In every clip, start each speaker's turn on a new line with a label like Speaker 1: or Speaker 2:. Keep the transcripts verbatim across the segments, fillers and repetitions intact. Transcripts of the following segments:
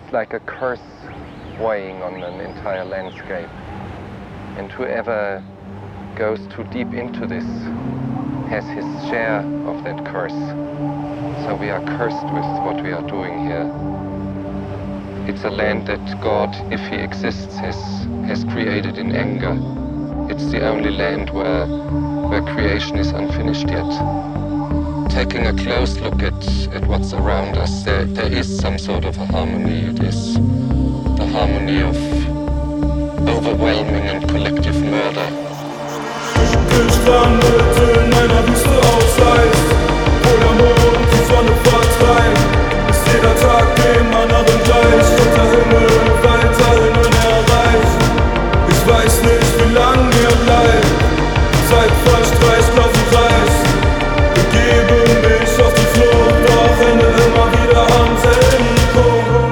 Speaker 1: It's like a curse weighing on an entire landscape. And whoever goes too deep into this has his share of that curse. So we are cursed with what we are doing here. It's a land that God, if he exists, has, has created in anger. It's the only land where, where creation is unfinished yet. Taking a close look at, at what's around us, there, there is some sort of a harmony. It is the harmony of overwhelming and collective murder.
Speaker 2: Gestrandet in einer Wüste aus Eis, wo der Mond die Sonne vertreibt, ist jeder Tag dem anderen gleich und der Himmel weiterhin unerreicht. Ich weiß nicht, wie lang mir bleibt, Zeit verstreicht auf dem Kreis. Begebe mich auf die Flucht, doch ende immer wieder am selben Punkt.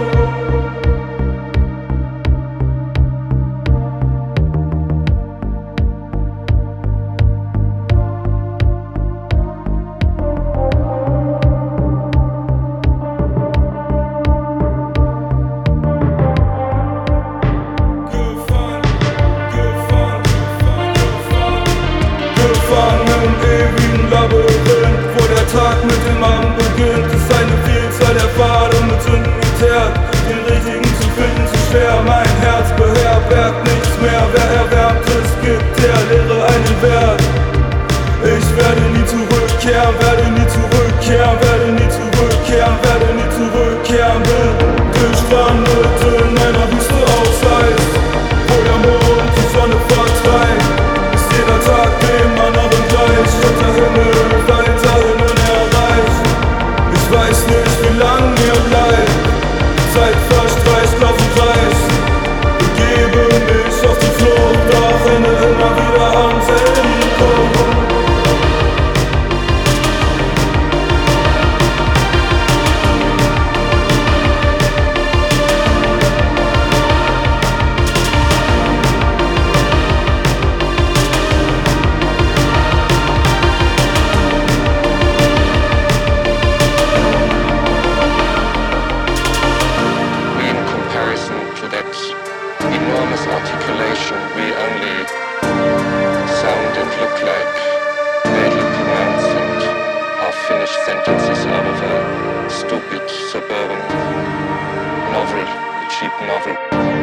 Speaker 2: Tag mit dem Abend beginnt, ist eine Vielzahl der Pfade mit Sünden geteert. Den richtigen zu finden zu schwer, mein Herz beherbergt nichts mehr. Wer erwärmt es, gibt der Leere einen Wert. Ich werde nie zurückkehren, werde nie zurückkehren, werde nie zurückkehren, werde nie zurückkehren. Bin gestrandet in einer Wüste aus Eis, wo der Mond die Sonne vertreibt. Ist jeder Tag dem anderen gleich und der Himmel weiterhin unerreicht. Ich weiß nicht, wie lang mir bleibt, Zeit verstreicht auf dem Kreis. Begebe mich auf die Flucht, doch ende immer wieder am selben Punkt.
Speaker 1: Articulation, we only sound and look like badly pronounced and half-finished sentences out of a stupid suburban novel, a cheap novel.